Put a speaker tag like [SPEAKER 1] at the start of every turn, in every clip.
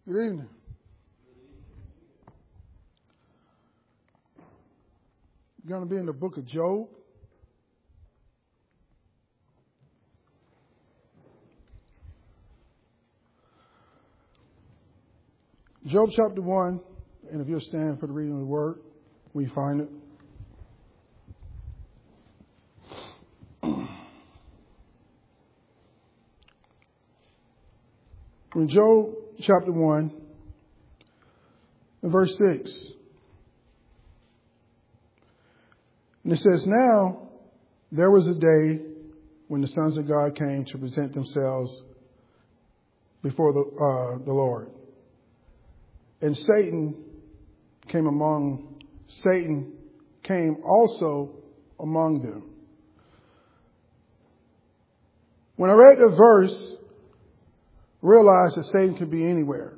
[SPEAKER 1] Good evening. We're going to be in the book of Job. Job chapter 1, and if you'll stand for the reading of the word, we find it. In Job chapter 1, and verse 6, and it says, "Now there was a day when the sons of God came to present themselves before the Lord. And Satan came also among them." When I read the verse, I realized that Satan could be anywhere.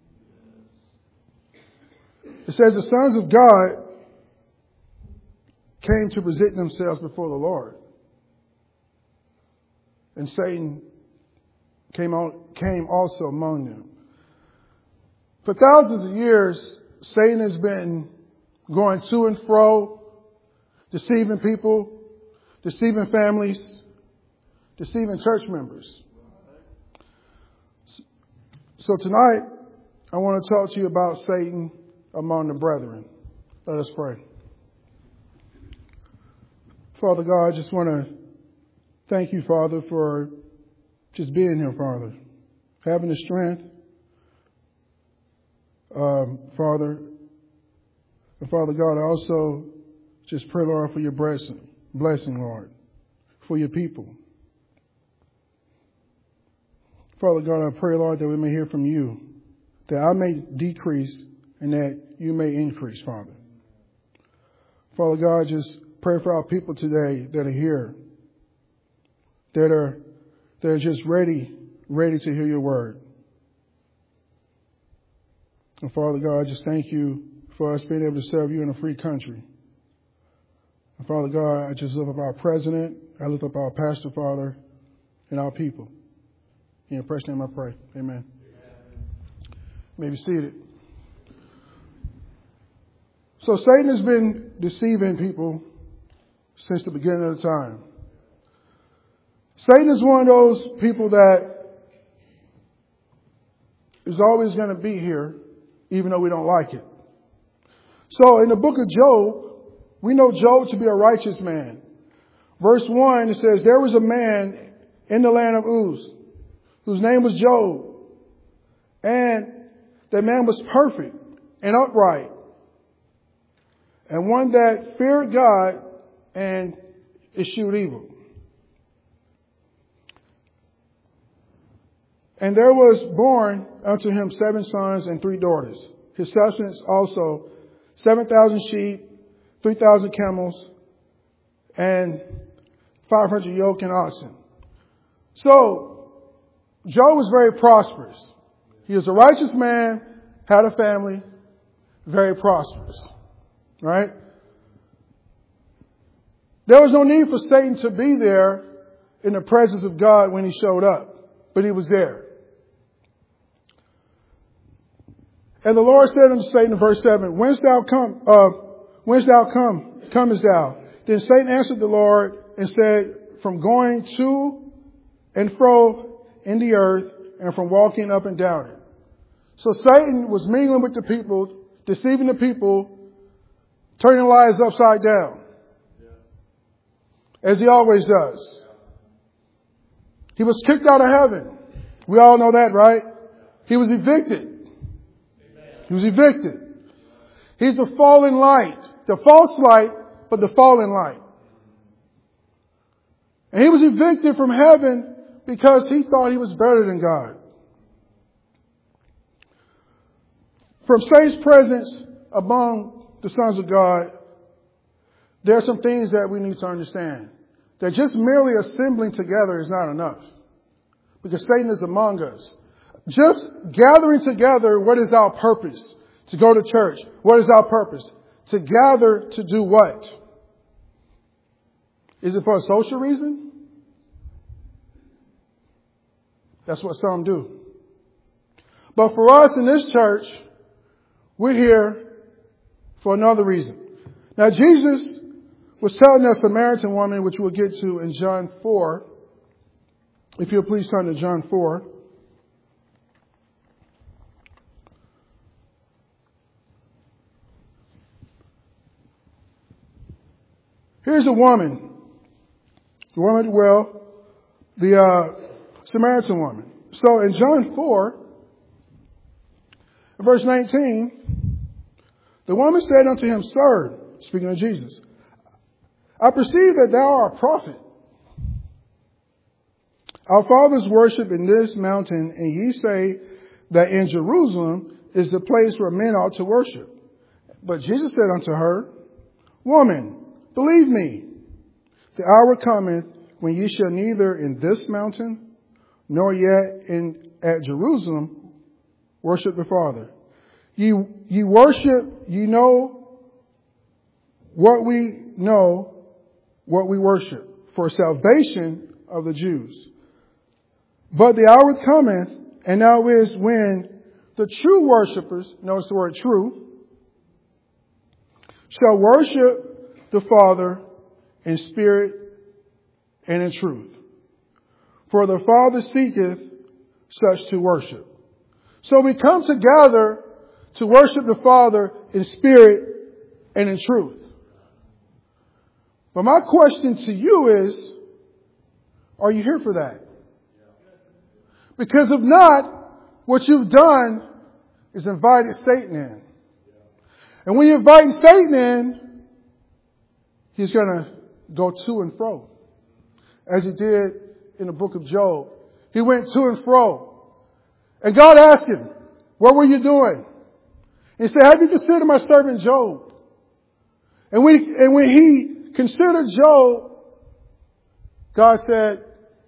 [SPEAKER 1] It says the sons of God came to present themselves before the Lord. And Satan came also among them. For thousands of years, Satan has been going to and fro, deceiving people, deceiving families, deceiving church members. So tonight, I want to talk to you about Satan among the brethren. Let us pray. Father God, I just want to thank you, Father, for just being here, Father. Having the strength, Father. And Father God, I also just pray, Lord, for your blessing, Lord, for your people. Father God, I pray, Lord, that we may hear from you, that I may decrease and that you may increase, Father. Father God, just pray for our people today that are here, that are just ready to hear your word. And Father God, I just thank you for us being able to serve you in a free country. And Father God, I just lift up our president, I lift up our pastor, Father, and our people. In your precious name I pray. Amen. You may be seated. So Satan has been deceiving people since the beginning of the time. Satan is one of those people that is always going to be here, even though we don't like it. So in the book of Job, we know Job to be a righteous man. Verse 1, it says, "There was a man in the land of Uz, whose name was Job. And that man was perfect and upright, and one that feared God and eschewed evil. And there was born unto him 7 sons and 3 daughters. His substance also 7,000 sheep, 3,000 camels, and 500 yoke and oxen." So Job was very prosperous. He was a righteous man, had a family, very prosperous. Right? There was no need for Satan to be there in the presence of God when he showed up, but he was there. And the Lord said unto Satan in verse 7, Whence comest thou? Then Satan answered the Lord and said, From going to and fro in the earth, and from walking up and down it. So Satan was mingling with the people, deceiving the people, turning lives upside down. As he always does. He was kicked out of heaven. We all know that, right? He was evicted. He was evicted. He's the fallen light. The false light, but the fallen light. And he was evicted from heaven because he thought he was better than God. From Satan's presence among the sons of God, there are some things that we need to understand. That just merely assembling together is not enough. Because Satan is among us. Just gathering together, what is our purpose? To go to church. What is our purpose? To gather to do what? Is it for a social reason? That's what some do. But for us in this church, we're here for another reason. Now, Jesus was telling that Samaritan woman, which we'll get to in John 4. If you'll please turn to John 4. Here's a woman. The woman at the well, the Samaritan woman. So in John 4, verse 19, the woman said unto him, Sir, speaking of Jesus, I perceive that thou art a prophet. Our fathers worship in this mountain, and ye say that in Jerusalem is the place where men ought to worship. But Jesus said unto her, Woman, believe me, the hour cometh when ye shall neither in this mountain nor yet at Jerusalem worship the Father. Ye worship, ye know what we worship, for salvation of the Jews. But the hour cometh, and now is when the true worshipers, notice the word true, shall worship the Father in spirit and in truth. For the Father seeketh such to worship. So we come together to worship the Father in spirit and in truth. But my question to you is, are you here for that? Because if not, what you've done is invited Satan in. And when you invite Satan in, he's going to go to and fro. As he did in the book of Job. He went to and fro. And God asked him, what were you doing? And he said, have you considered my servant Job? And when he considered Job, God said,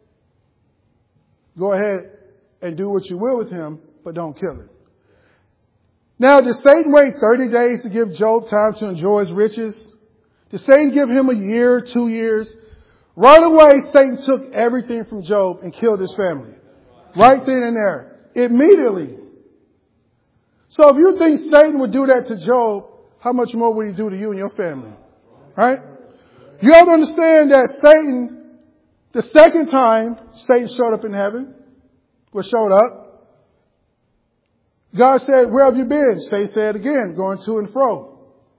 [SPEAKER 1] go ahead and do what you will with him, but don't kill him. Now, did Satan wait 30 days to give Job time to enjoy his riches? Did Satan give him a year, 2 years? Right away, Satan took everything from Job and killed his family. Right then and there. Immediately. So if you think Satan would do that to Job, how much more would he do to you and your family? Right? You have to understand that Satan, the second time Satan showed up in heaven, showed up, God said, where have you been? Satan said again, going to and fro.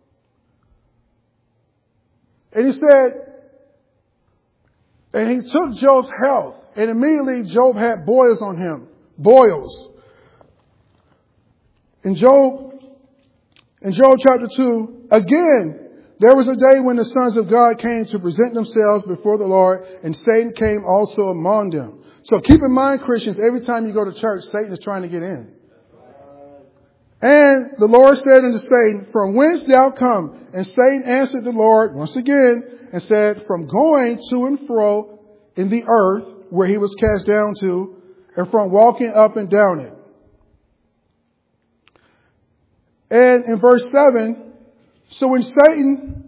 [SPEAKER 1] And he said, and he took Job's health, and immediately Job had boils on him. Boils. In Job chapter 2, again, there was a day when the sons of God came to present themselves before the Lord, and Satan came also among them. So keep in mind, Christians, every time you go to church, Satan is trying to get in. And the Lord said unto Satan, from whence thou come? And Satan answered the Lord once again and said, from going to and fro in the earth where he was cast down to, and from walking up and down it. And in verse 7, so when Satan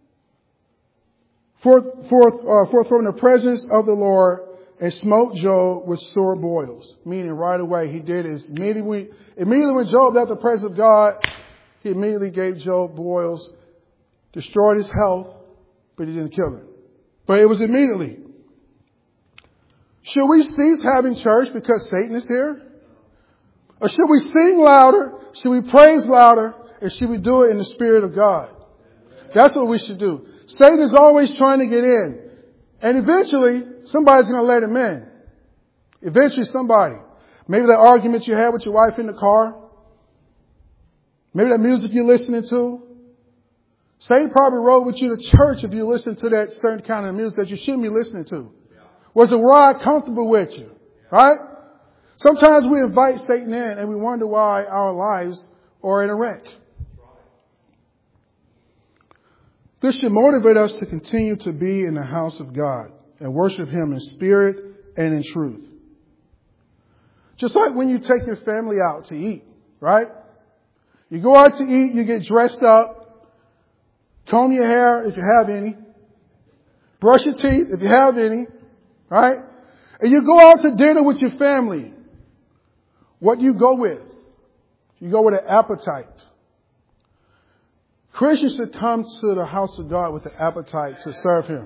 [SPEAKER 1] forth from the presence of the Lord and smote Job with sore boils, meaning right away he did is immediately when Job left the presence of God, he immediately gave Job boils, destroyed his health, but he didn't kill him. But it was immediately. Should we cease having church because Satan is here? Or should we sing louder? Should we praise louder? And should we do it in the Spirit of God? That's what we should do. Satan is always trying to get in. And eventually, somebody's going to let him in. Eventually, somebody. Maybe that argument you had with your wife in the car. Maybe that music you're listening to. Satan probably rode with you to church if you listen to that certain kind of music that you shouldn't be listening to. Was the ride comfortable with you? Right? Sometimes we invite Satan in and we wonder why our lives are in a wreck. This should motivate us to continue to be in the house of God and worship Him in spirit and in truth. Just like when you take your family out to eat, right? You go out to eat, you get dressed up, comb your hair if you have any, brush your teeth if you have any, right? And you go out to dinner with your family. What do you go with? You go with an appetite. Christians should come to the house of God with an appetite to serve Him.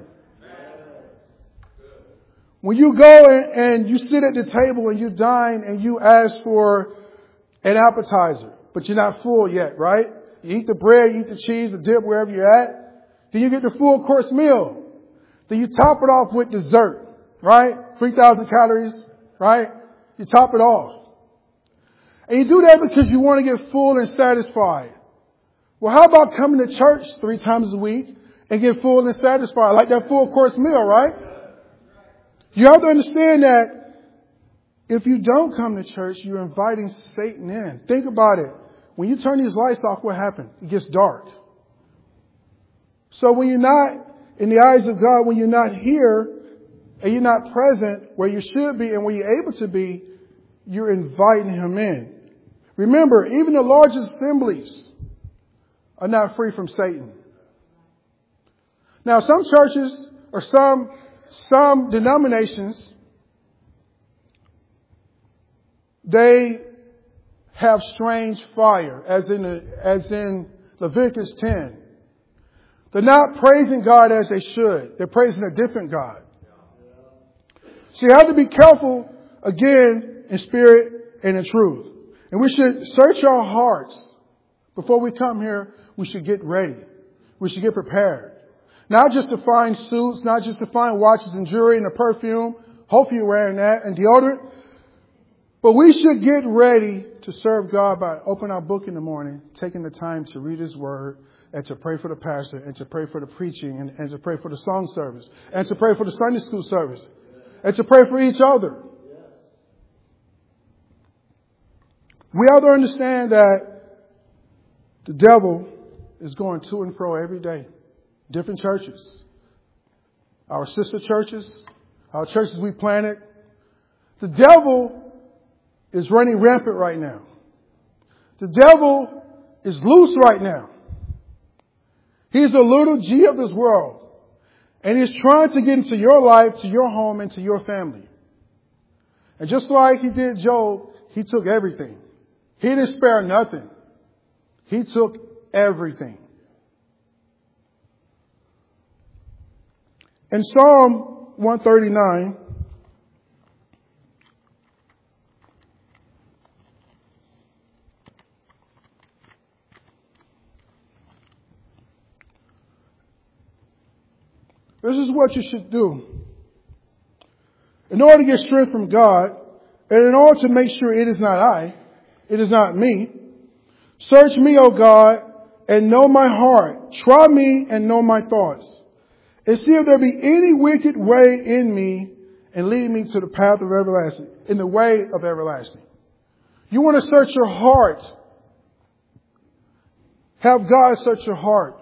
[SPEAKER 1] When you go and you sit at the table and you dine and you ask for an appetizer, but you're not full yet, right? You eat the bread, you eat the cheese, the dip, wherever you're at. Then you get the full course meal. Then you top it off with dessert, right? 3,000 calories, right? You top it off. And you do that because you want to get full and satisfied. Well, how about coming to church 3 times a week and get full and satisfied, like that full course meal, right? You have to understand that if you don't come to church, you're inviting Satan in. Think about it. When you turn these lights off, what happens? It gets dark. So when you're not, in the eyes of God, when you're not here and you're not present where you should be and where you're able to be, you're inviting Him in. Remember, even the largest assemblies are not free from Satan. Now, some churches or some denominations, they have strange fire, as in Leviticus 10. They're not praising God as they should. They're praising a different God. So you have to be careful, again, in spirit and in truth. And we should search our hearts. Before we come here, we should get ready. We should get prepared. Not just to find suits, not just to find watches and jewelry and a perfume. Hopefully you're wearing that, and deodorant. But we should get ready to serve God by opening our book in the morning, taking the time to read His Word, and to pray for the pastor, and to pray for the preaching, and to pray for the song service, and to pray for the Sunday school service, and to pray for each other. We have to understand that the devil is going to and fro every day. Different churches. Our sister churches. Our churches we planted. The devil is running rampant right now. The devil is loose right now. He's a little G of this world. And he's trying to get into your life, to your home, and to your family. And just like he did Job, he took everything. He didn't spare nothing. He took everything. In Psalm 139, this is what you should do. In order to get strength from God, and in order to make sure it is not I, it is not me, search me, O God, and know my heart. Try me and know my thoughts. And see if there be any wicked way in me, and lead me to the path of everlasting, in the way of everlasting. You want to search your heart. Have God search your heart.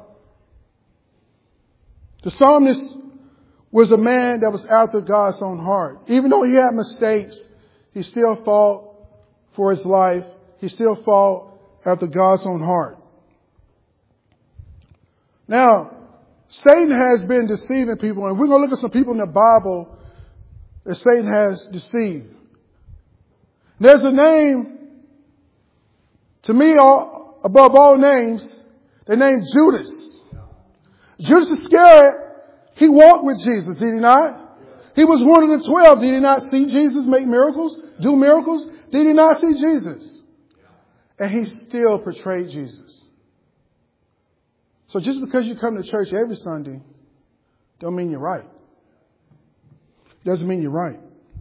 [SPEAKER 1] The psalmist was a man that was after God's own heart. Even though he had mistakes, he still fought for his life. He still fought after God's own heart. Now, Satan has been deceiving people, and we're going to look at some people in the Bible that Satan has deceived. There's a name, to me, above all names, the name Judas. Judas Iscariot, he walked with Jesus, did he not? He was one of the 12. Did he not see Jesus make miracles, do miracles? Did he not see Jesus? And he still portrayed Jesus. So just because you come to church every Sunday, don't mean you're right. Doesn't mean you're right.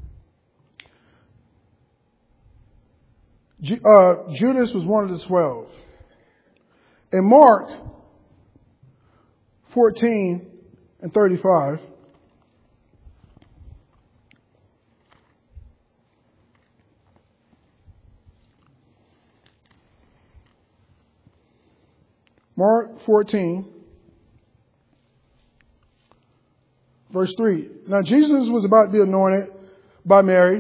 [SPEAKER 1] Judas was one of the 12. In Mark 14 and 35, Mark 14, verse 3. Now Jesus was about to be anointed by Mary.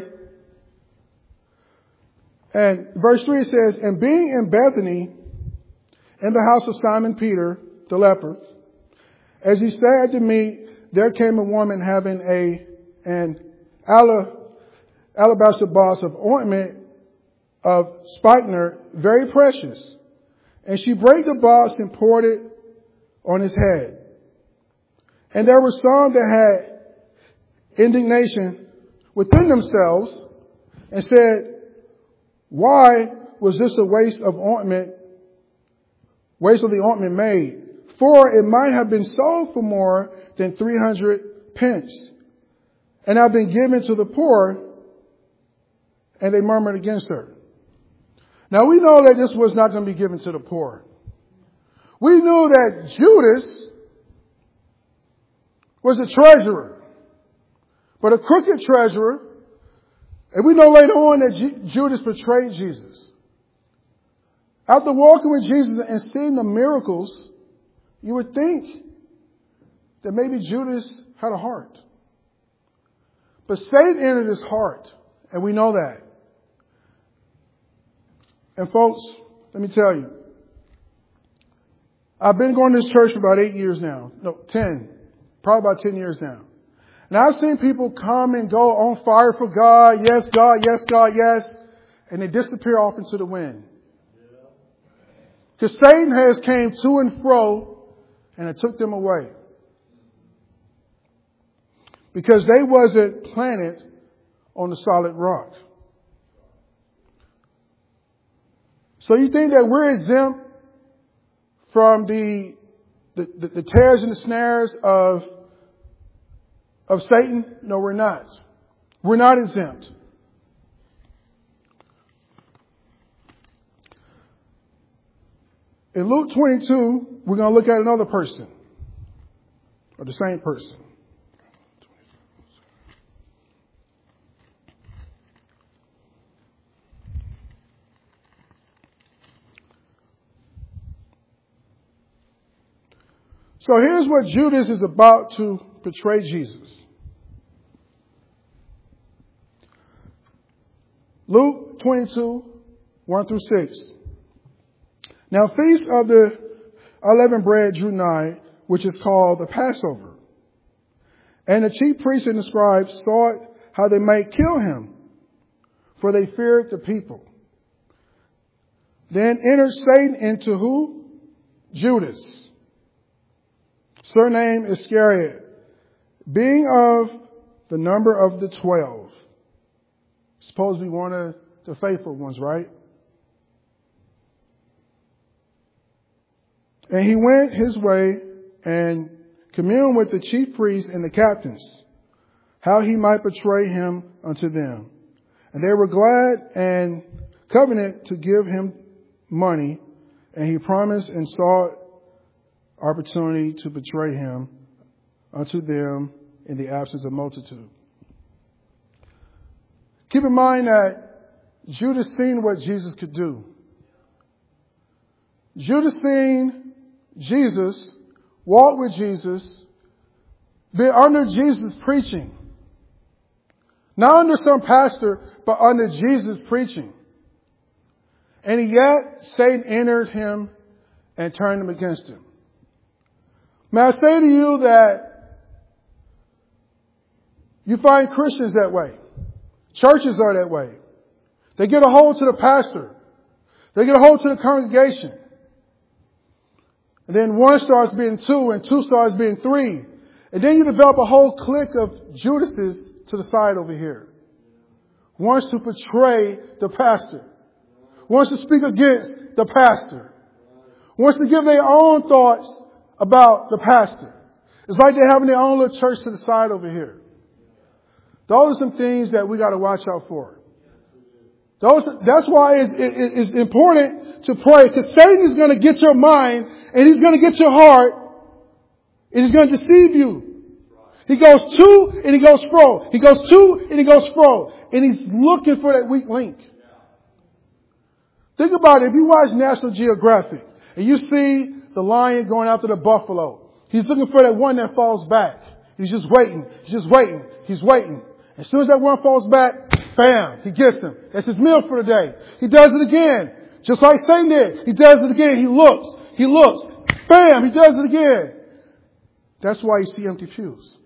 [SPEAKER 1] And verse 3 says, and being in Bethany, in the house of Simon Peter, the leper, as he sat to meat, there came a woman having an alabaster box of ointment of spikenard, very precious. And she brake the box and poured it on his head. And there were some that had indignation within themselves and said, why was this a waste of the ointment made? For it might have been sold for more than 300 pence and have been given to the poor. And they murmured against her. Now we know that this was not going to be given to the poor. We knew that Judas was a treasurer, but a crooked treasurer. And we know later on that Judas betrayed Jesus. After walking with Jesus and seeing the miracles, you would think that maybe Judas had a heart. But Satan entered his heart, and we know that. And folks, let me tell you, I've been going to this church for about 8 years now. No, 10. Probably about 10 years now. And I've seen people come and go on fire for God. Yes, God, yes, God, yes. And they disappear off into the wind. Because Satan has came to and fro and it took them away. Because they wasn't planted on the solid rock. So you think that we're exempt from the tares and the snares of Satan? No, we're not. We're not exempt. In Luke 22, we're going to look at another person, or the same person. So here's what Judas is about to betray Jesus. Luke 22, 1 through 6. Now, feast of the unleavened bread drew nigh, which is called the Passover. And the chief priests and the scribes sought how they might kill him, for they feared the people. Then entered Satan into who? Judas, surname Iscariot, being of the number of the 12. Suppose we one of the faithful ones, right? And he went his way and communed with the chief priests and the captains, how he might betray him unto them. And they were glad and covenant to give him money, and he promised and sought opportunity to betray him unto them in the absence of multitude. Keep in mind that Judas seen what Jesus could do. Judas seen Jesus, walk with Jesus, be under Jesus preaching. Not under some pastor, but under Jesus preaching. And yet Satan entered him and turned him against him. May I say to you that you find Christians that way. Churches are that way. They get a hold to the pastor. They get a hold to the congregation. And then one starts being two and two starts being three. And then you develop a whole clique of Judases to the side over here. Wants to betray the pastor. Wants to speak against the pastor. Wants to give their own thoughts about the pastor. It's like they're having their own little church to the side over here. Those are some things that we got to watch out for. That's why it's important to pray, because Satan is going to get your mind and he's going to get your heart and he's going to deceive you. He goes to and he goes fro. He goes to and he goes fro. And he's looking for that weak link. Think about it. If you watch National Geographic and you see the lion going after the buffalo, he's looking for that one that falls back. He's just waiting. He's just waiting. He's waiting. As soon as that one falls back, bam, he gets him. That's his meal for the day. He does it again. Just like Satan did. He does it again. He looks. He looks. Bam, he does it again. That's why you see empty pews.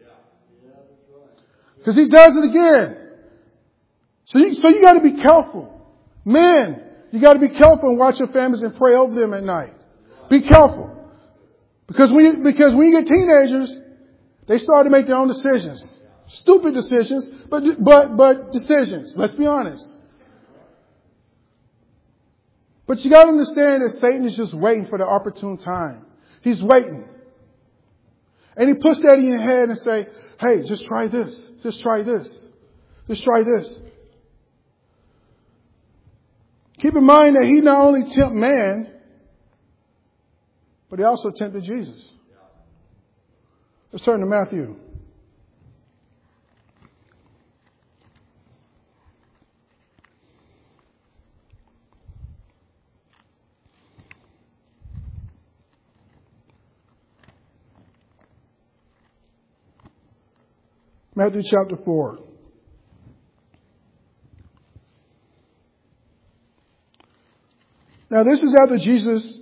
[SPEAKER 1] Because he does it again. So you got to be careful. Men, you got to be careful and watch your families and pray over them at night. Be careful. Because when you get teenagers, they start to make their own decisions. Stupid decisions, but decisions. Let's be honest. But you got to understand that Satan is just waiting for the opportune time. He's waiting. And he puts that in your head and say, hey, just try this. Just try this. Just try this. Keep in mind that he not only tempted man, but he also tempted Jesus. Let's turn to Matthew. Matthew chapter 4. Now this is after Jesus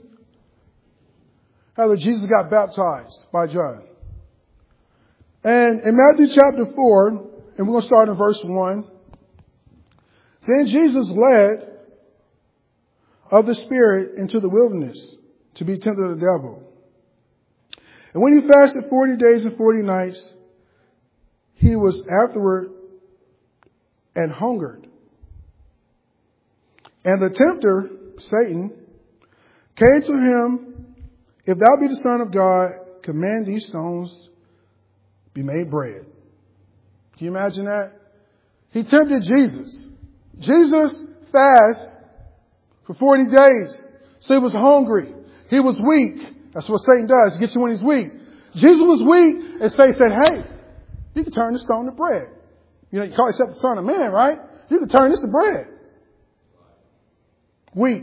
[SPEAKER 1] got baptized by John. And in Matthew chapter 4, and we're going to start in verse 1. Then Jesus led of the Spirit into the wilderness to be tempted of the devil. And when he fasted 40 days and 40 nights, he was afterward and hungered. And the tempter, Satan, came to him, if thou be the Son of God, command these stones be made bread. Can you imagine that? He tempted Jesus. Jesus fasted for 40 days. So he was hungry. He was weak. That's what Satan does. He gets you when he's weak. Jesus was weak, and Satan said, hey, you can turn this stone to bread. You know, you call yourself the Son of Man, right? You can turn this to bread. Weak.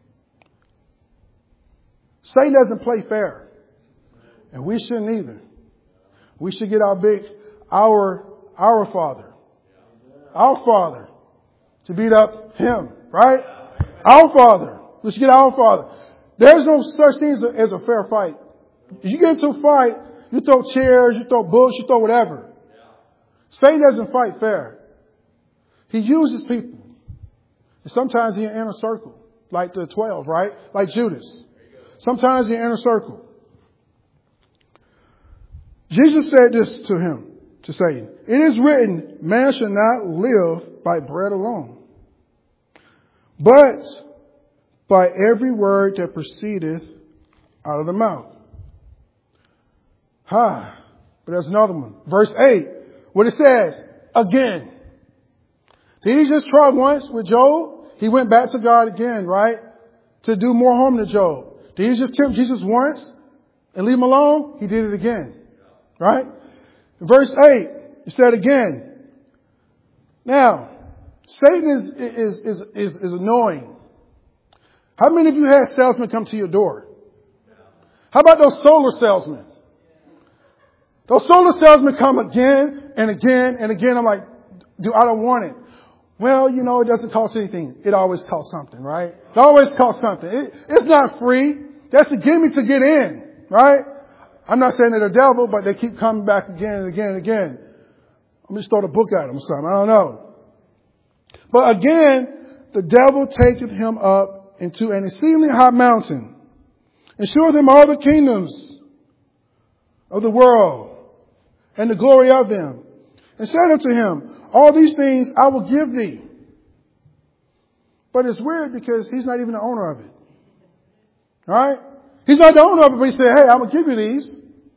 [SPEAKER 1] Satan doesn't play fair. And we shouldn't either. We should get our Father. Our Father. To beat up him, right? Our Father. We should get our Father. There's no such thing as a fair fight. If you get into a fight, you throw chairs, you throw books, you throw whatever. Satan doesn't fight fair. He uses people. And sometimes he's in an inner circle, like the 12, right? Like Judas. Sometimes he's in an inner circle. Jesus said this to him, to Satan. It is written, man shall not live by bread alone, but by every word that proceedeth out of the mouth. But there's another one. Verse 8. What it says, again. Did he just try once with Job? He went back to God again, right? To do more harm to Job. Did he just tempt Jesus once and leave him alone? He did it again. Right? Verse 8, it said again. Now, Satan is annoying. How many of you had salesmen come to your door? How about those solar salesmen? Those solar salesmen come again and again and again. I'm like, dude, I don't want it. Well, you know, it doesn't cost anything. It always costs something, right? It always costs something. It's not free. That's to get me to get in, right? I'm not saying they're the devil, but they keep coming back again and again and again. I'm just throw the book at them or something. I don't know. But again, the devil taketh him up into an exceedingly high mountain and showeth him all the kingdoms of the world and the glory of them, and said unto him, all these things I will give thee. But it's weird because he's not even the owner of it. Right? He's not the owner of it, but he said, hey, I'm going to give you these.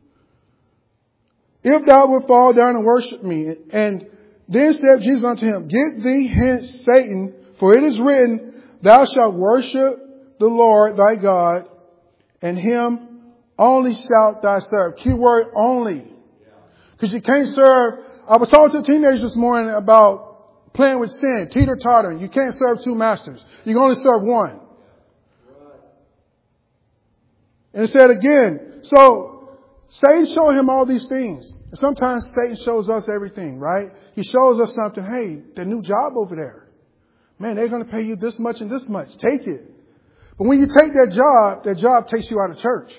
[SPEAKER 1] If thou wilt fall down and worship me. And then said Jesus unto him, get thee hence, Satan, for it is written, thou shalt worship the Lord thy God, and him only shalt thou serve. Key word, only. Because you can't serve. I was talking to teenagers this morning about playing with sin, teeter-tottering. You can't serve two masters. You can only serve one. And it said again, so Satan showed him all these things. And sometimes Satan shows us everything, right? He shows us something. Hey, the new job over there. Man, they're going to pay you this much and this much. Take it. But when you take that job takes you out of church.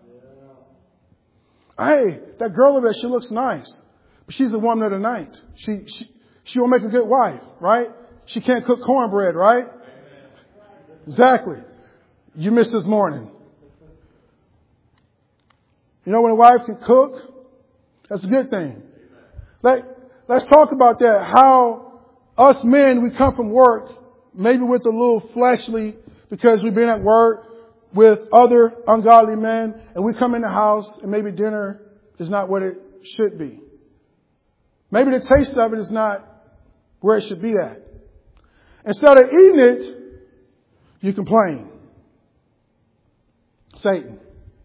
[SPEAKER 1] Hey, that girl over there, she looks nice. But she's the woman of the night. She will make a good wife, right? She can't cook cornbread, right? Exactly. You missed this morning. You know, when a wife can cook, that's a good thing. Let's talk about that. How us men, we come from work, maybe with a little fleshly, because we've been at work with other ungodly men, and we come in the house and maybe dinner is not what it should be. Maybe the taste of it is not where it should be at. Instead of eating it, you complain. Satan.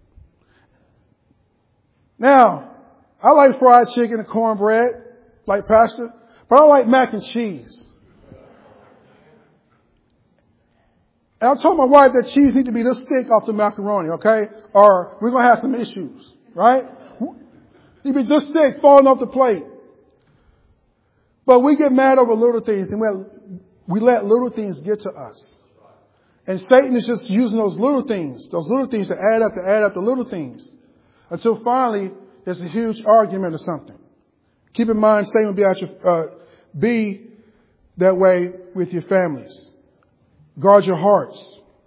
[SPEAKER 1] Now, I like fried chicken and cornbread, like Pastor, but I don't like mac and cheese. And I told my wife that cheese needs to be this thick off the macaroni, okay? Or we're going to have some issues, right? Need to be this thick, falling off the plate. But we get mad over little things, and we let little things get to us. And Satan is just using those little things to add up the little things. Until finally, there's a huge argument or something. Keep in mind, Satan will be that way with your families. Guard your hearts.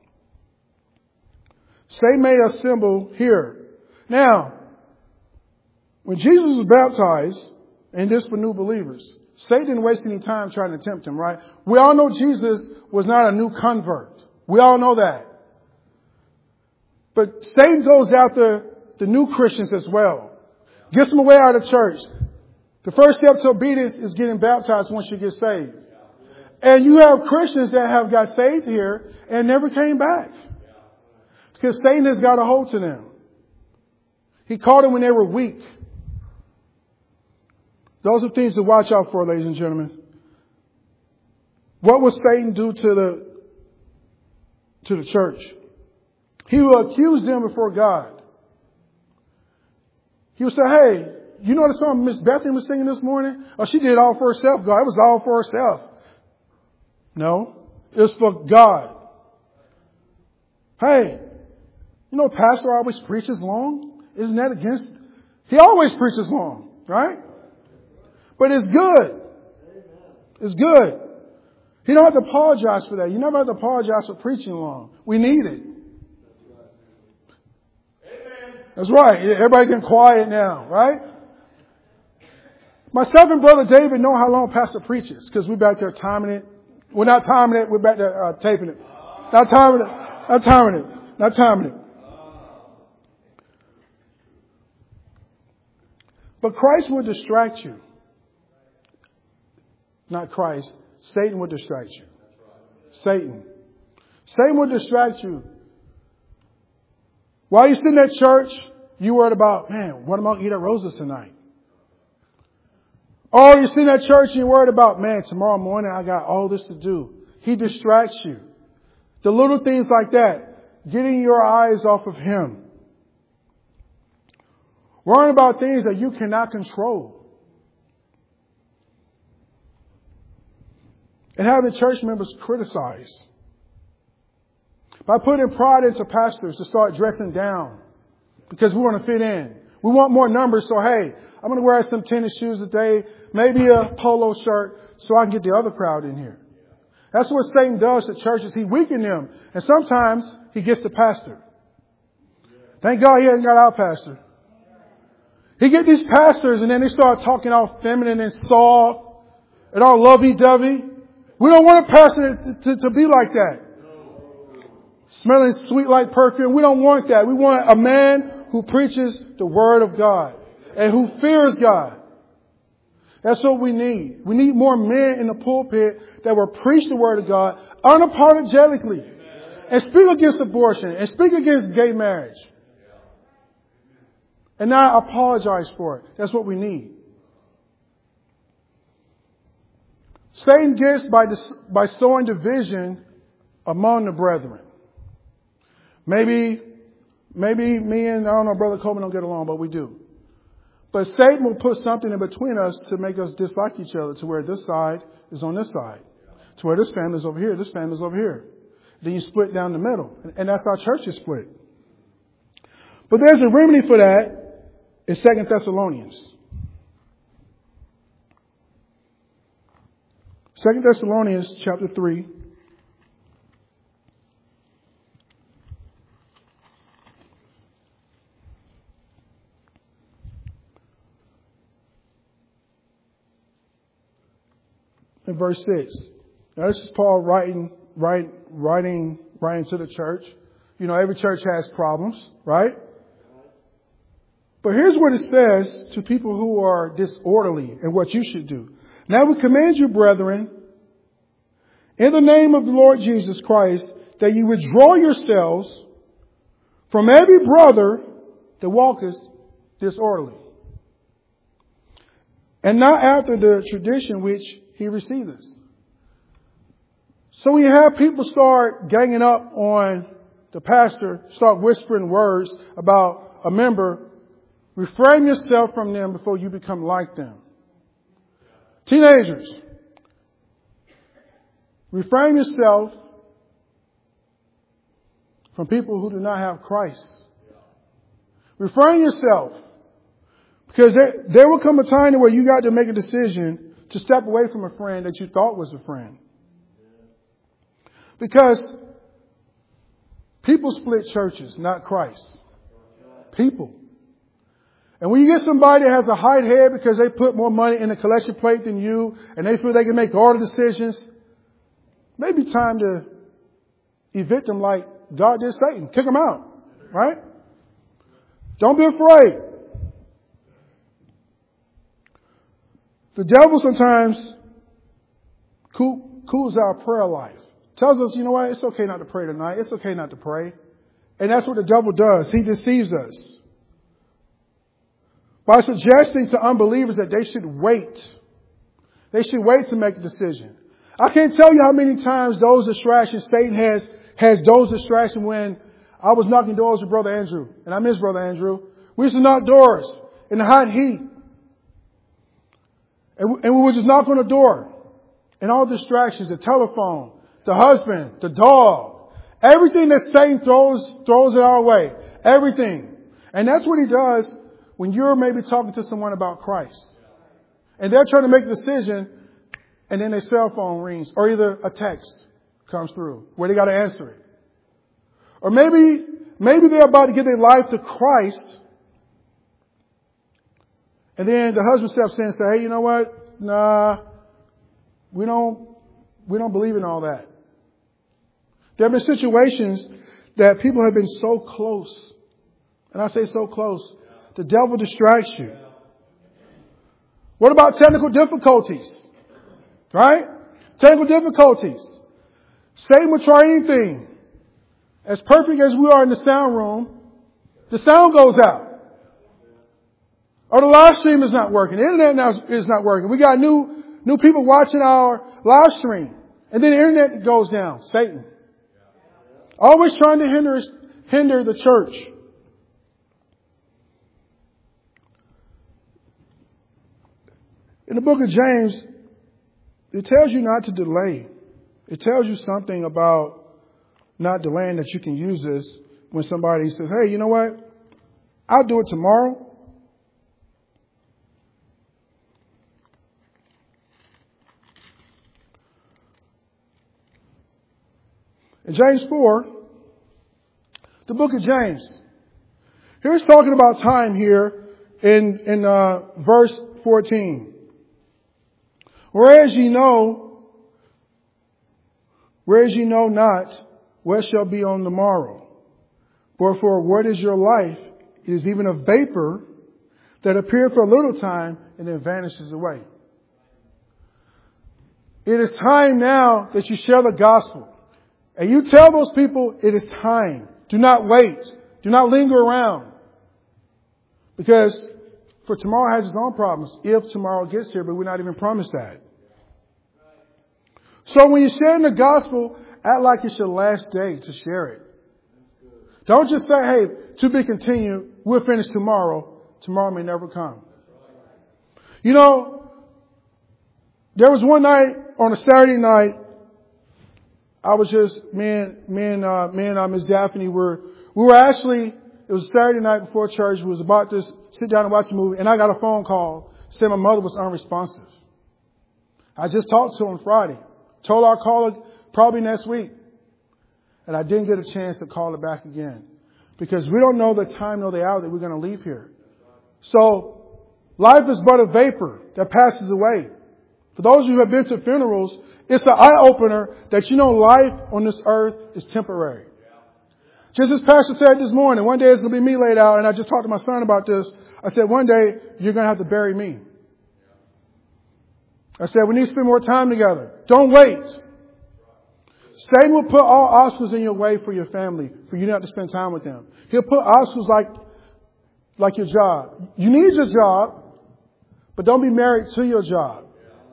[SPEAKER 1] Satan may assemble here. Now, when Jesus was baptized, and this for new believers, Satan didn't waste any time trying to tempt him, right? We all know Jesus was not a new convert. We all know that. But Satan goes after the new Christians as well. Gets them away out of church. The first step to obedience is getting baptized once you get saved. And you have Christians that have got saved here and never came back. Because Satan has got a hold to them. He caught them when they were weak. Those are things to watch out for, ladies and gentlemen. What will Satan do to the church? He will accuse them before God. He will say, hey, you know the song Miss Bethany was singing this morning? Oh, she did it all for herself, God. It was all for herself. No, it was for God. Hey, you know, pastor always preaches long. Isn't that against? He always preaches long, right? But it's good. It's good. You don't have to apologize for that. You never have to apologize for preaching long. We need it. That's right. Everybody getting quiet now, right? Myself and Brother David know how long Pastor preaches because we're back there timing it. We're not timing it. We're back there taping it. Not timing it. Not timing it. Not timing it. But Christ will distract you. Not Christ. Satan will distract you. Satan. Satan will distract you. While you're sitting at church, you worried about, man, what am I going to eat at Rosa's tonight? Or you're sitting at church and you're worried about, man, tomorrow morning I got all this to do. He distracts you. The little things like that. Getting your eyes off of Him. Worrying about things that you cannot control. And having church members criticize. By putting pride into pastors to start dressing down. Because we want to fit in. We want more numbers, so hey, I'm going to wear some tennis shoes today, maybe a polo shirt, so I can get the other crowd in here. That's what Satan does to churches. He weakens them. And sometimes he gets the pastor. Thank God he hasn't got our pastor. He gets these pastors and then they start talking all feminine and soft and all lovey-dovey. We don't want a pastor to be like that. Smelling sweet like perfume. We don't want that. We want a man who preaches the Word of God and who fears God. That's what we need. We need more men in the pulpit that will preach the Word of God unapologetically and speak against abortion and speak against gay marriage and not apologize for it. That's what we need. Satan gets by sowing division among the brethren. Maybe me and, I don't know, Brother Coleman don't get along, but we do. But Satan will put something in between us to make us dislike each other, to where this side is on this side, to where this family is over here, this family is over here. Then you split down the middle. And that's how church is split. But there's a remedy for that in 2 Thessalonians. 2 Thessalonians chapter 3. in verse 6. Now this is Paul writing to the church. You know, every church has problems, right? But here's what it says to people who are disorderly and what you should do. Now we command you, brethren, in the name of the Lord Jesus Christ, that you withdraw yourselves from every brother that walketh disorderly, and not after the tradition which he received us. So we have people start ganging up on the pastor, start whispering words about a member. Refrain yourself from them before you become like them. Teenagers, refrain yourself from people who do not have Christ. Refrain yourself, because there will come a time where you got to make a decision to step away from a friend that you thought was a friend. Because people split churches, not Christ. People. And when you get somebody that has a hide head because they put more money in the collection plate than you, and they feel they can make all the decisions, maybe time to evict them like God did Satan. Kick them out. Right? Don't be afraid. The devil sometimes cools our prayer life. Tells us, you know what, it's okay not to pray tonight. It's okay not to pray. And that's what the devil does. He deceives us by suggesting to unbelievers that they should wait. They should wait to make a decision. I can't tell you how many times those distractions, Satan has those distractions. When I was knocking doors with Brother Andrew, and I miss Brother Andrew, we used to knock doors in the hot heat. And we would just knock on the door. And all distractions, the telephone, the husband, the dog, everything that Satan throws it our way. Everything. And that's what he does when you're maybe talking to someone about Christ. And they're trying to make a decision, and then their cell phone rings, or either a text comes through where they got to answer it. Or maybe they're about to give their life to Christ, and then the husband steps in and says, hey, you know what? Nah, we don't believe in all that. There have been situations that people have been so close. And I say so close. The devil distracts you. What about technical difficulties? Right? Technical difficulties. Satan will try anything. As perfect as we are in the sound room, the sound goes out. Or the live stream is not working. The internet now is not working. We got new people watching our live stream. And then the internet goes down. Satan. Always trying to hinder the church. In the book of James, it tells you not to delay. It tells you something about not delaying, that you can use this when somebody says, hey, you know what? I'll do it tomorrow. In James 4, the book of James, here's talking about time here in verse 14. Whereas ye know not what shall be on the morrow. Wherefore, what is your life? It is even a vapor that appeareth for a little time and then vanishes away. It is time now that you share the gospel. And you tell those people it is time. Do not wait. Do not linger around. Because for tomorrow has its own problems. If tomorrow gets here, but we're not even promised that. So when you're sharing the gospel, act like it's your last day to share it. Don't just say, hey, to be continued, we'll finish tomorrow. Tomorrow may never come. You know, there was one night on a Saturday night, I was just, me and Miss Daphne we were actually, it was Saturday night before church. We was about to sit down and watch a movie, and I got a phone call saying my mother was unresponsive. I just talked to her on Friday. Told her I'll call her probably next week. And I didn't get a chance to call her back again. Because we don't know the time nor the hour that we're going to leave here. So, life is but a vapor that passes away. For those of you who have been to funerals, it's an eye-opener that you know life on this earth is temporary. Just as Pastor said this morning, one day it's going to be me laid out, and I just talked to my son about this. I said, one day you're going to have to bury me. I said, we need to spend more time together. Don't wait. Satan will put all obstacles in your way for your family, for you not to spend time with them. He'll put obstacles like your job. You need your job, but don't be married to your job.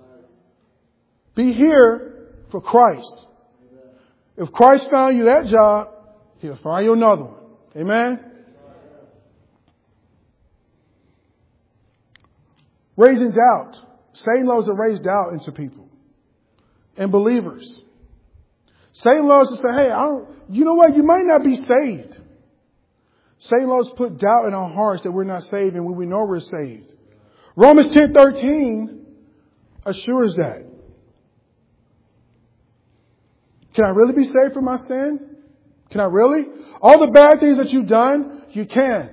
[SPEAKER 1] Be here for Christ. If Christ found you that job, He'll find you another one. Amen? Raising doubt. Satan loves to raise doubt into people and believers. Satan loves to say, hey, you know what? You might not be saved. Satan loves to put doubt in our hearts that we're not saved and when we know we're saved. Romans 10:13 assures that. Can I really be saved from my sin? Can I really? All the bad things that you've done, you can.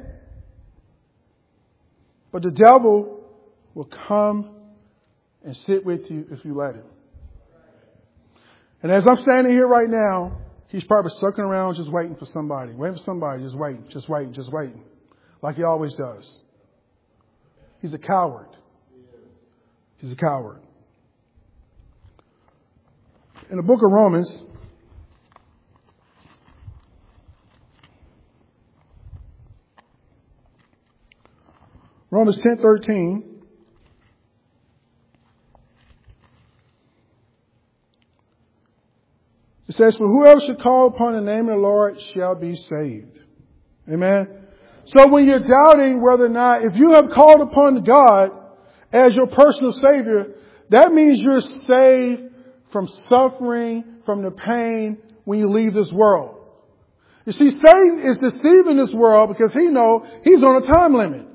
[SPEAKER 1] But the devil will come and sit with you if you let him. And as I'm standing here right now, he's probably circling around just waiting for somebody. Waiting for somebody, just waiting. Like he always does. He's a coward. He's a coward. In the book of Romans, Romans 10:13. It says, for whoever should call upon the name of the Lord shall be saved. Amen. So when you're doubting whether or not, if you have called upon God as your personal Savior, that means you're saved from suffering, from the pain when you leave this world. You see, Satan is deceiving this world because he knows he's on a time limit.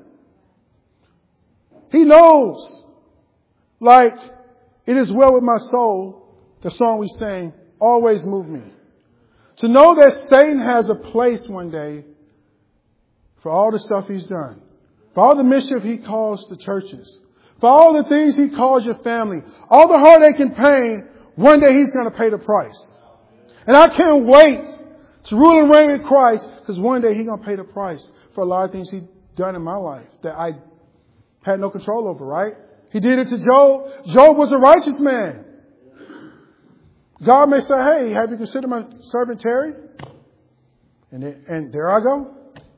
[SPEAKER 1] He knows, like, it is well with my soul, the song we sang, always move me. To know that Satan has a place one day for all the stuff he's done, for all the mischief he caused the churches, for all the things he caused your family, all the heartache and pain, one day he's going to pay the price. And I can't wait to rule and reign with Christ because one day he's going to pay the price for a lot of things he's done in my life that I had no control over, right? He did it to Job. Job was a righteous man. God may say, hey, have you considered my servant Terry? And there I go.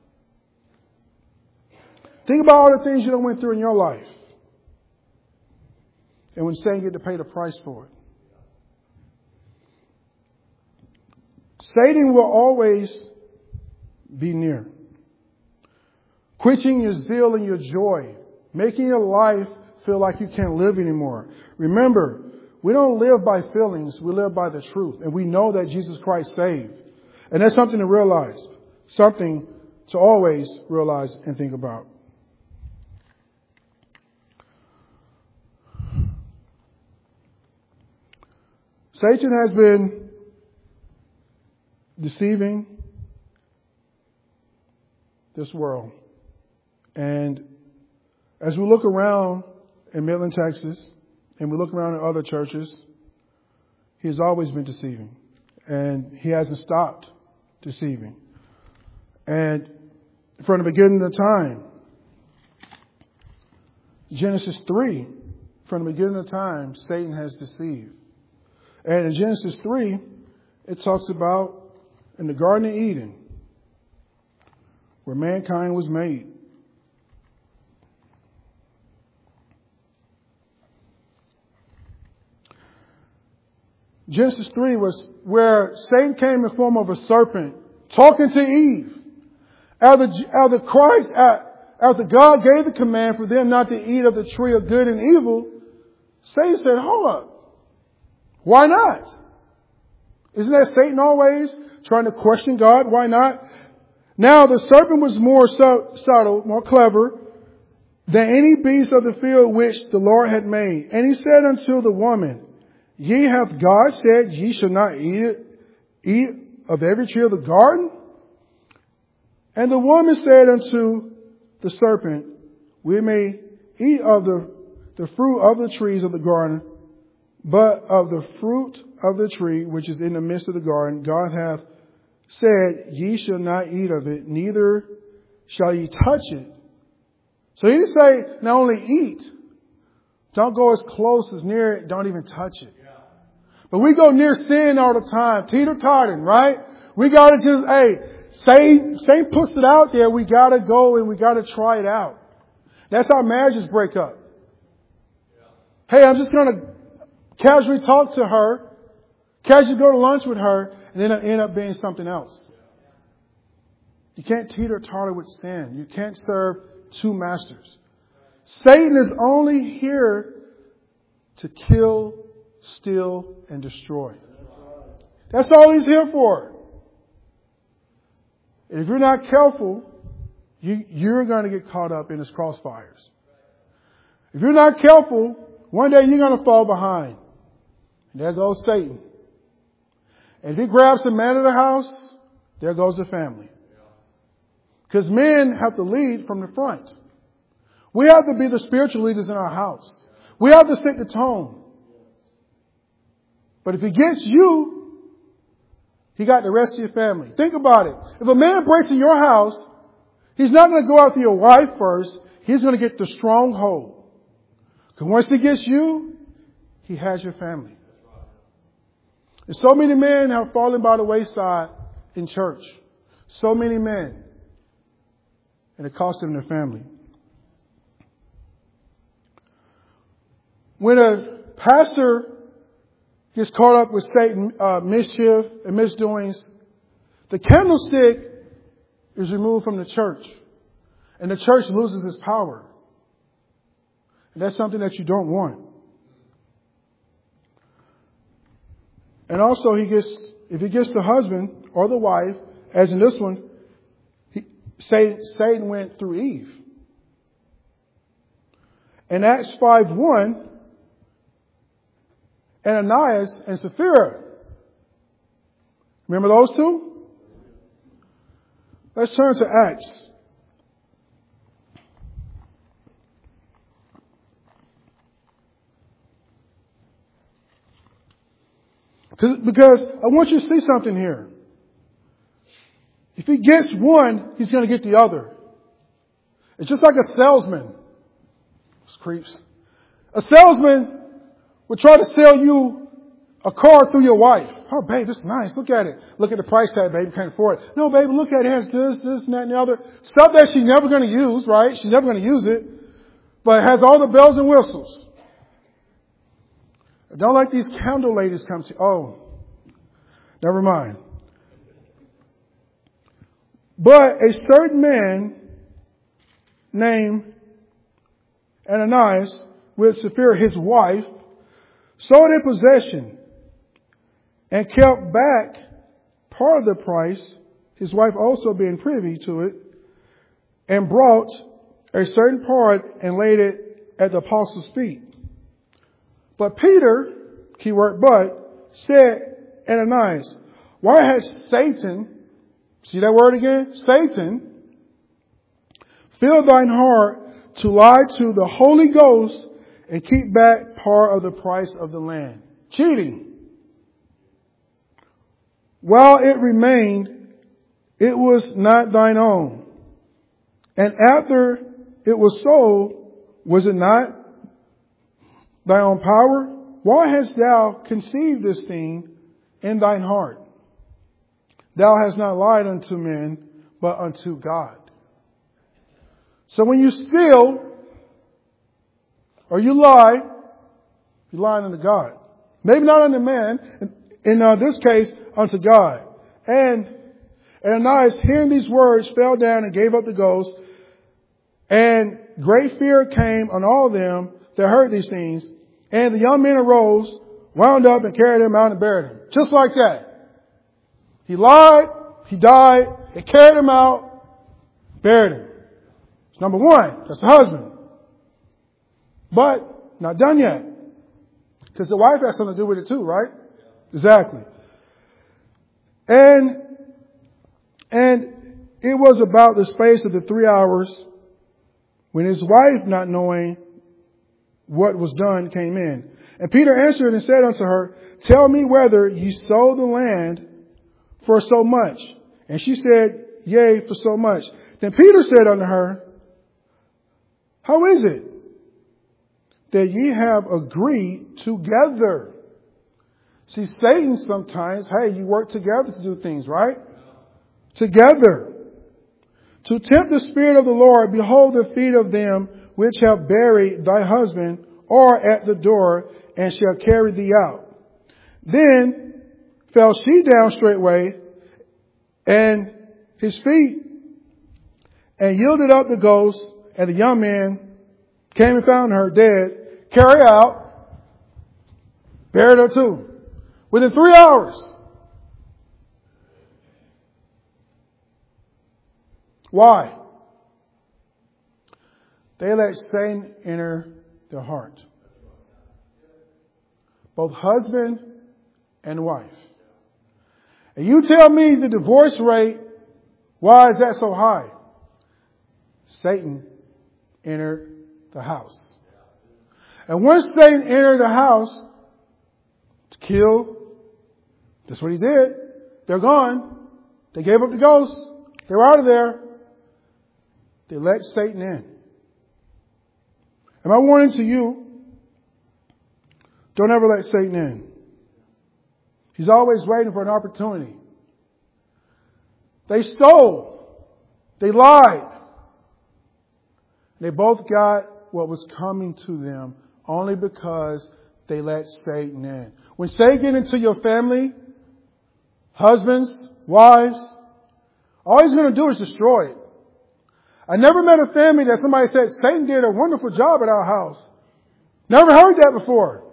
[SPEAKER 1] Think about all the things you done went through in your life. And when Satan get to pay the price for it. Satan will always be near. Quenching your zeal and your joy. Making your life feel like you can't live anymore. Remember, we don't live by feelings. We live by the truth. And we know that Jesus Christ saved. And that's something to realize. Something to always realize and think about. Satan has been deceiving this world. And as we look around in Midland, Texas, and we look around at other churches, he has always been deceiving. And he hasn't stopped deceiving. And from the beginning of time, Genesis 3, from the beginning of time, Satan has deceived. And in Genesis 3, it talks about in the Garden of Eden, where mankind was made. Genesis 3 was where Satan came in the form of a serpent, talking to Eve. After God gave the command for them not to eat of the tree of good and evil, Satan said, hold up. Why not? Isn't that Satan always trying to question God? Why not? Now the serpent was more subtle, more clever than any beast of the field which the Lord had made. And he said unto the woman, ye hath God said ye shall not eat of every tree of the garden? And the woman said unto the serpent, we may eat of the fruit of the trees of the garden, But of the fruit of the tree which is in the midst of the garden, God hath said, ye shall not eat of it, neither shall ye touch it. So he didn't say not only eat, don't go as close as near it, don't even touch it. But we go near sin all the time, teeter-totting, right? We gotta just, Satan puts it out there, we gotta go and we gotta try it out. That's how marriages break up. Hey, I'm just gonna casually talk to her, casually go to lunch with her, and then it end up being something else. You can't teeter-totter with sin. You can't serve two masters. Satan is only here to kill, steal, and destroy. That's all he's here for. And if you're not careful, you're going to get caught up in his crossfires. If you're not careful, one day you're going to fall behind. And there goes Satan. And if he grabs the man of the house, there goes the family. Because men have to lead from the front. We have to be the spiritual leaders in our house. We have to set the tone. But if he gets you, he got the rest of your family. Think about it. If a man breaks in your house, he's not going to go after your wife first. He's going to get the stronghold. Because once he gets you, he has your family. And so many men have fallen by the wayside in church. So many men. And it cost them their family. When a pastor gets caught up with Satan, mischief and misdoings, the candlestick is removed from the church. And the church loses its power. And that's something that you don't want. And also if he gets the husband or the wife, as in this one, Satan went through Eve. In Acts 5:1, Ananias and Sapphira. Remember those two? Let's turn to Acts. Because I want you to see something here. If he gets one, he's going to get the other. It's just like a salesman. Those creeps. A salesman would try to sell you a car through your wife. Oh, babe, this is nice. Look at it. Look at the price tag, babe. You can't afford it. No, babe, look at it. It has this, and that, and the other. Stuff that she's never going to use, right? She's never going to use it. But it has all the bells and whistles. I don't like these candle ladies come to, never mind. But a certain man named Ananias with Sapphira, his wife, sold a possession and kept back part of the price, his wife also being privy to it, and brought a certain part and laid it at the apostles' feet. But Peter, keyword but, said, Ananias, why has Satan, see that word again? Satan, filled thine heart to lie to the Holy Ghost and keep back part of the price of the land. Cheating. While it remained, it was not thine own. And after it was sold, was it not thy own power? Why hast thou conceived this thing in thine heart? Thou hast not lied unto men, but unto God. So when you steal or you lie, you're lying unto God. Maybe not unto man. In this case, unto God. And Ananias, hearing these words, fell down and gave up the ghost. And great fear came on all them that heard these things. And the young men arose, wound up, and carried him out and buried him. Just like that. He lied. He died. They carried him out, buried him. It's number one. That's the husband. But not done yet. Because the wife has something to do with it too, right? Exactly. And it was about the space of the 3 hours when his wife, not knowing what was done came in. And Peter answered and said unto her, Tell me whether ye sold the land for so much. And she said, Yea, for so much. Then Peter said unto her, How is it that ye have agreed together? See, Satan sometimes, hey, you work together to do things, right? Together. To tempt the Spirit of the Lord, behold, the feet of them which have buried thy husband are at the door, and shall carry thee out. Then fell she down straightway, and his feet, and yielded up the ghost, and the young man came and found her dead, carried out, buried her too. Within 3 hours. Why? They let Satan enter their heart. Both husband and wife. And you tell me the divorce rate, why is that so high? Satan entered the house. And once Satan entered the house to kill, that's what he did. They're gone. They gave up the ghost. They were out of there. They let Satan in. And my warning to you, don't ever let Satan in. He's always waiting for an opportunity. They stole. They lied. They both got what was coming to them only because they let Satan in. When Satan gets into your family, husbands, wives, all he's going to do is destroy it. I never met a family that somebody said, Satan did a wonderful job at our house. Never heard that before.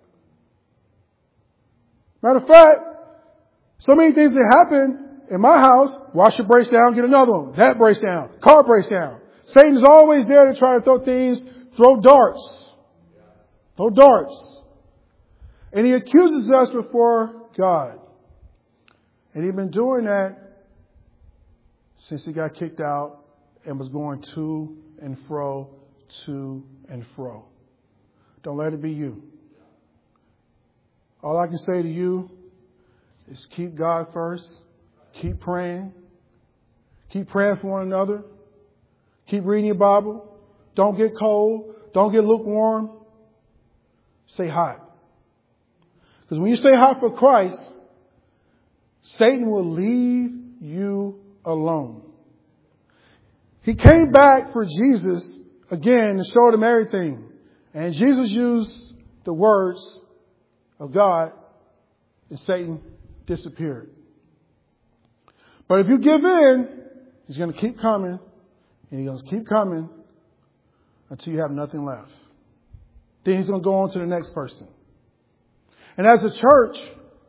[SPEAKER 1] Matter of fact, so many things that happen in my house, washer breaks down, get another one. That breaks down. Car breaks down. Satan's always there to try to throw things, throw darts. Throw darts. And he accuses us before God. And he's been doing that since he got kicked out and was going to and fro, to and fro. Don't let it be you. All I can say to you is keep God first. Keep praying. Keep praying for one another. Keep reading your Bible. Don't get cold. Don't get lukewarm. Stay hot. Because when you stay hot for Christ, Satan will leave you alone. He came back for Jesus again and showed him everything. And Jesus used the words of God, and Satan disappeared. But if you give in, he's going to keep coming, and he's going to keep coming until you have nothing left. Then he's going to go on to the next person. And as a church,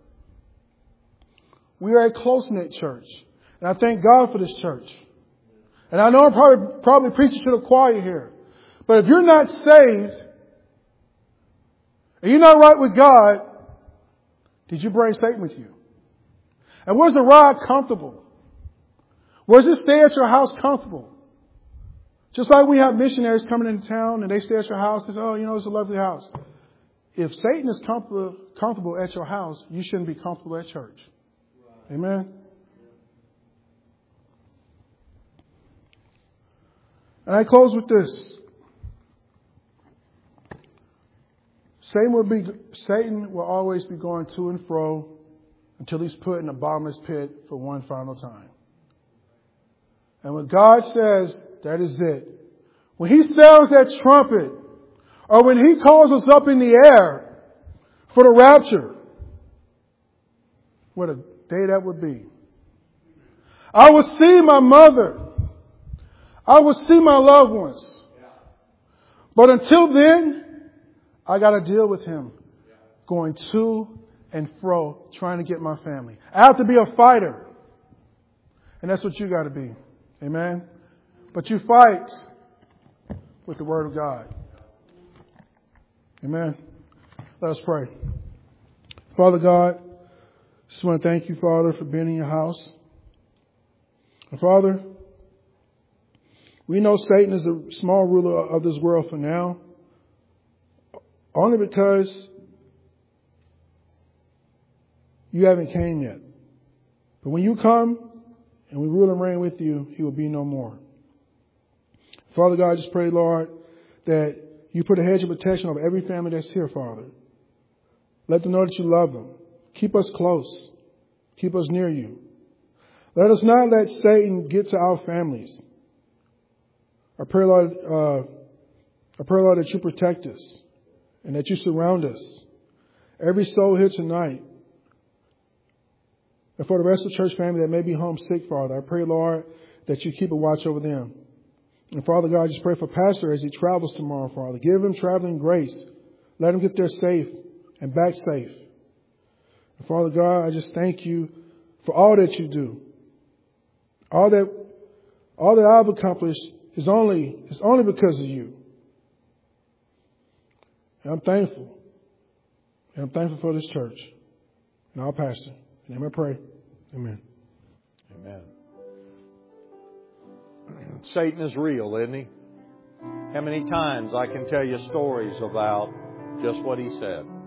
[SPEAKER 1] we are a close-knit church. And I thank God for this church. And I know I'm probably preaching to the choir here. But if you're not saved, and you're not right with God, did you bring Satan with you? And where's the ride comfortable? Where's it stay at your house comfortable? Just like we have missionaries coming into town and they stay at your house and say, oh, it's a lovely house. If Satan is comfortable at your house, you shouldn't be comfortable at church. Amen? And I close with this. Satan will always be going to and fro until he's put in a bottomless pit for one final time. And when God says, that is it. When he sounds that trumpet, or when he calls us up in the air for the rapture, what a day that would be. I will see my mother. I will see my loved ones. But until then, I got to deal with him going to and fro, trying to get my family. I have to be a fighter. And that's what you got to be. Amen. But you fight with the Word of God. Amen. Let us pray. Father God, just want to thank you, Father, for being in your house. And Father, we know Satan is the small ruler of this world for now. Only because you haven't came yet. But when you come and we rule and reign with you, he will be no more. Father God, I just pray, Lord, that you put a hedge of protection over every family that's here, Father. Let them know that you love them. Keep us close. Keep us near you. Let us not let Satan get to our families. I pray, Lord, that you protect us and that you surround us. Every soul here tonight, and for the rest of the church family that may be homesick, Father, I pray, Lord, that you keep a watch over them. And Father God, I just pray for Pastor as he travels tomorrow, Father. Give him traveling grace. Let him get there safe and back safe. And Father God, I just thank you for all that you do. All that I've accomplished is only because of you. And I'm thankful. And I'm thankful for this church and our pastor. In your name I pray. Amen.
[SPEAKER 2] Amen. Satan is real, isn't he? How many times I can tell you stories about just what he said.